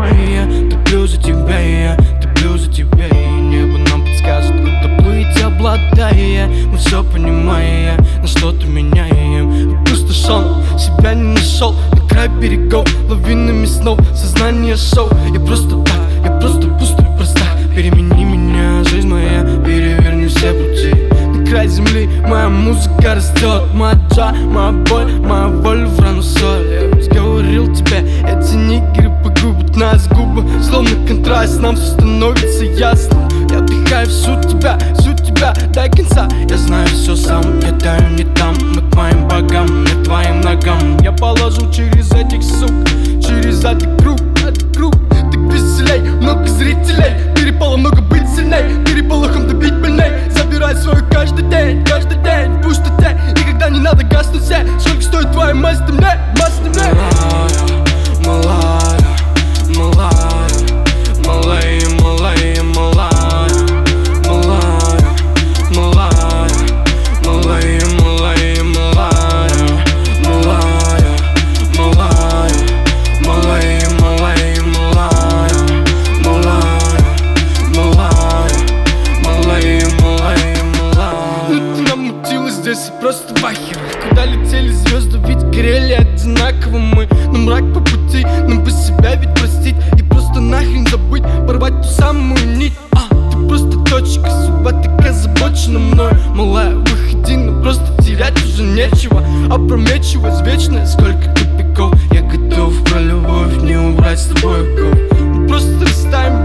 моя, топлю за тебя, я топлю за тебя. И небо нам подскажет, куда плыть, обладая. Мы все понимая, на что-то меняем. Пустошен, себя не нашел, на край берегов, лавинами снов, сознание шоу. Я просто так, я просто пустой, проста. Перемени меня, жизнь моя, переверни все пути. На край земли моя музыка растет. Моя джа, моя боль, моя воля в рану соль. Я ведь говорил тебе, эти нигеры погубят нас. Губы, словно контраст, нам все становится ясно. Я вдыхаю всю тебя, до конца. Я знаю все сам, я таю не там. Мы к моим богам, не твоим ногам. Я положу через этих сук, через этот круг. Так веселей, много зрителей. Перепало много быть сильней, переполохом добить больней. Забирай свою каждый день в пустоте. И когда не надо гаснуть все. Сколько стоит твоя масть мне, Малая, малая, малая, малая, малая, малая, малая, малая, малая, малая, малая, малая, малая, малая, малая, малая, малая, малая, малая. Ну ты намутила здесь и просто бахер. Куда летели звезды, ведь горели одинаково мы. Но мрак по пути, нам бы себя ведь простить. И просто нахрен забыть, порвать ту самую нить. Ты просто точка, судьба так озабочена мной. Малая, выходи, но просто терять уже нечего. Опрометчивость вечная, сколько тупиков. Я готов про любовь не убрать с тобой ков. Мы просто растаем